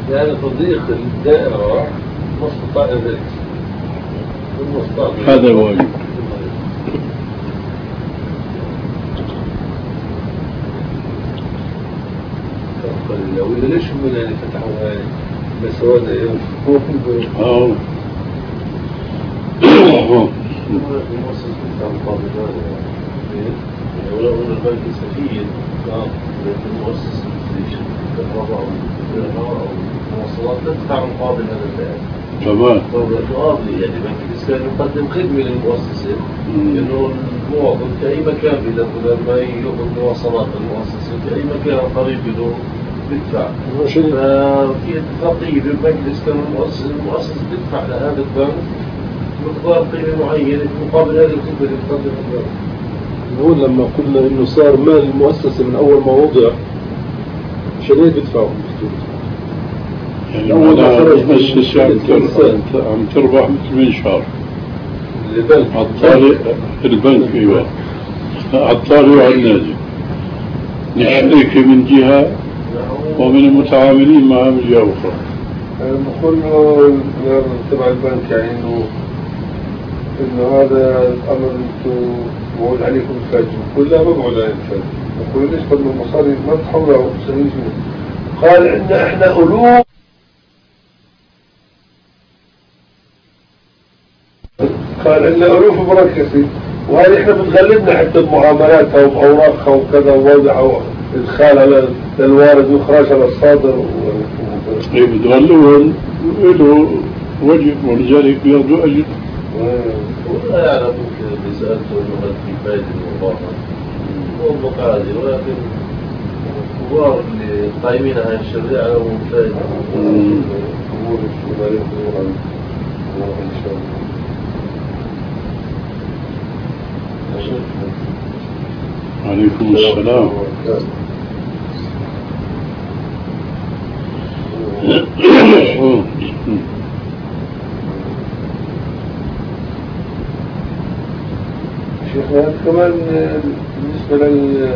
يعني تضييق الدائرة ما استطاع ذلك. هذا واجب. وإذا ليش هم يعني فتحوا هاي مسودة يوم ولو أن البنك يستفيد من المؤسسة الكهرباء أو المواصلات تدفع مقابل هذا البيع. تمام. تقاضي يعني البنك الإسلامي يقدم خدمة للمؤسسة إنه المواطن في أي مكان بدل ما يأخذ مواصلات المؤسسة في أي مكان قريب له بدفع. ففي اتفاقية بين البنك الإسلامي والمؤسسة تدفع لهذا البنك مقدار قيمة معينة مقابل هذه الخدمة اللي تقدمها البنك. نقول لما قلنا إنه صار مال المؤسسة من أول ما وضع عشان هيك بدفعوا. يعني أول ما خرج المؤسسة عم تربح مثل منشار. البنك أيوة. عالطالع وعلى النازل. نشترك من جهة ومن المتعاملين معها من جهة أخرى. نقول تبع البنك يعني إنه هذا الأمر أنتم موعود عليكم الفجر. نقول لا ما موعود عليكم الفجر. نقول ليش بدنا المصاري ما تحولها سنين. قال إن إحنا ألوف. قال إن ألوف مركزي وهذه إحنا بتغلبنا حتى بمعاملاتها وبأوراقها وكذا ووضعها إدخالها للوارد وإخراجها للصادر. إيه بتغلوهم له وجب ولذلك بياخذوا أجر. ولا يعلم بسألته إنه هل في فائدة المضافة موضوع عادي ولكن الكبار اللي قايمين على الشريعة لهم فائدة أمور الشمالية إن شاء الله. عليكم السلام. شيخنا كمان بالنسبة